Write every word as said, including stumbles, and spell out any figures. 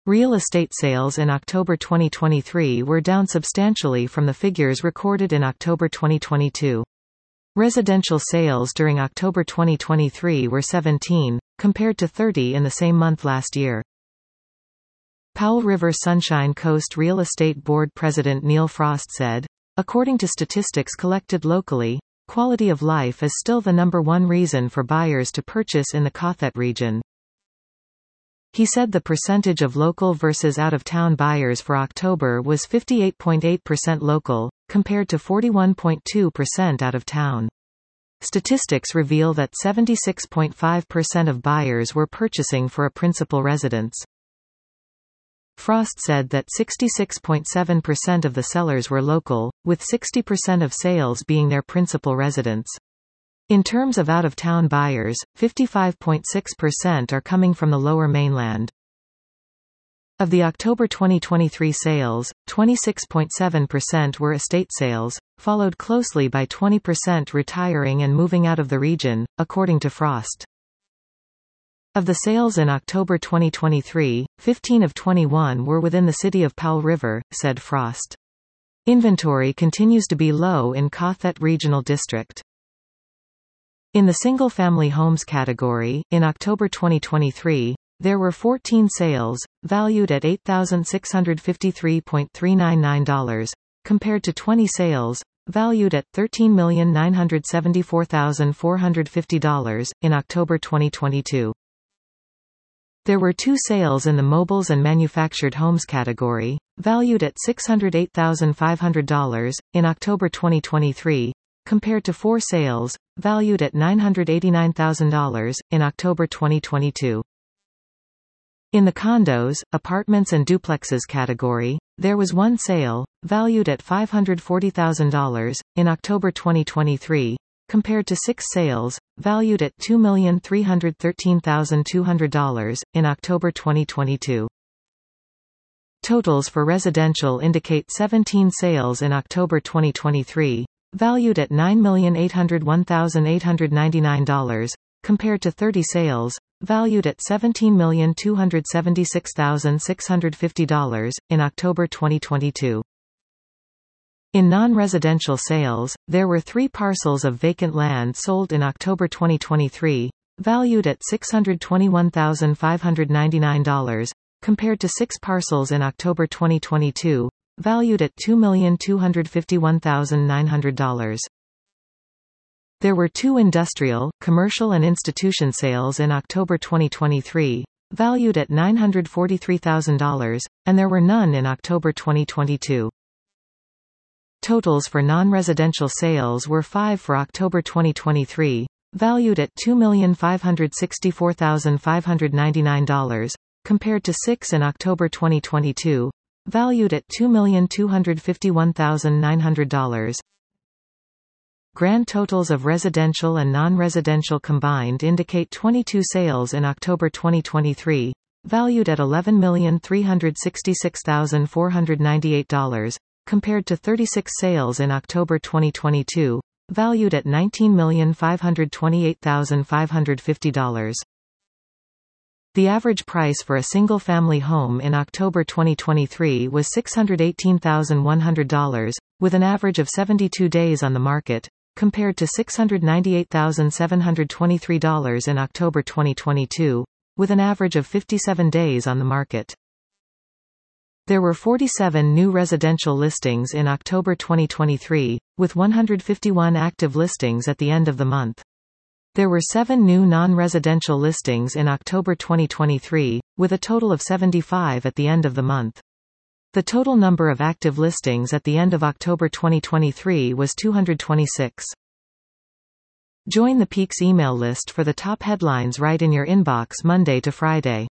Real estate sales in October twenty twenty-three were down substantially from the figures recorded in October twenty twenty-two. Residential sales during October twenty twenty-three were seventeen, compared to thirty in the same month last year. Powell River Sunshine Coast Real Estate Board President Neil Frost said, "According to statistics collected locally, quality of life is still the number one reason for buyers to purchase in the Cothet region." He said the percentage of local versus out-of-town buyers for October was fifty-eight point eight percent local, compared to forty-one point two percent out-of-town. Statistics reveal that seventy-six point five percent of buyers were purchasing for a principal residence. Frost said that sixty-six point seven percent of the sellers were local, with sixty percent of sales being their principal residence. In terms of out-of-town buyers, fifty-five point six percent are coming from the Lower Mainland. Of the October twenty twenty-three sales, twenty-six point seven percent were estate sales, followed closely by twenty percent retiring and moving out of the region, according to Frost. Of the sales in October twenty twenty-three, fifteen of twenty-one were within the city of Powell River, said Frost. Inventory continues to be low in Cothet Regional District. In the single-family homes category, in October twenty twenty-three, there were fourteen sales, valued at eight thousand six hundred fifty-three point three nine nine dollars, compared to twenty sales, valued at thirteen million nine hundred seventy-four thousand four hundred fifty dollars, in October twenty twenty-two. There were two sales in the mobiles and manufactured homes category, valued at six hundred eight thousand five hundred dollars, in October twenty twenty-three, compared to four sales, valued at nine hundred eighty-nine thousand dollars, in October twenty twenty-two. In the condos, apartments and duplexes category, there was one sale, valued at five hundred forty thousand dollars, in October twenty twenty-three, compared to six sales, valued at two million three hundred thirteen thousand two hundred dollars, in October twenty twenty-two. Totals for residential indicate seventeen sales in October twenty twenty-three, valued at nine million eight hundred one thousand eight hundred ninety-nine dollars, compared to thirty sales, valued at seventeen million two hundred seventy-six thousand six hundred fifty dollars, in October twenty twenty-two. In non-residential sales, there were three parcels of vacant land sold in October twenty twenty-three, valued at six hundred twenty-one thousand five hundred ninety-nine dollars, compared to six parcels in October twenty twenty-two, valued at two million two hundred fifty-one thousand nine hundred dollars. There were two industrial, commercial and institution sales in October twenty twenty-three, valued at nine hundred forty-three thousand dollars, and there were none in October twenty twenty-two. Totals for non-residential sales were five for October twenty twenty-three, valued at two million five hundred sixty-four thousand five hundred ninety-nine dollars, compared to six in October twenty twenty-two, valued at two million two hundred fifty-one thousand nine hundred dollars. Grand totals of residential and non-residential combined indicate twenty-two sales in October twenty twenty-three, valued at eleven million three hundred sixty-six thousand four hundred ninety-eight dollars, compared to thirty-six sales in October twenty twenty-two, valued at nineteen million five hundred twenty-eight thousand five hundred fifty dollars. The average price for a single-family home in October twenty twenty-three was six hundred eighteen thousand one hundred dollars, with an average of seventy-two days on the market, compared to six hundred ninety-eight thousand seven hundred twenty-three dollars in October twenty twenty-two, with an average of fifty-seven days on the market. There were forty-seven new residential listings in October twenty twenty-three, with one hundred fifty-one active listings at the end of the month. There were seven new non-residential listings in October twenty twenty-three, with a total of seventy-five at the end of the month. The total number of active listings at the end of October twenty twenty-three was two hundred twenty-six. Join the Peaks email list for the top headlines right in your inbox Monday to Friday.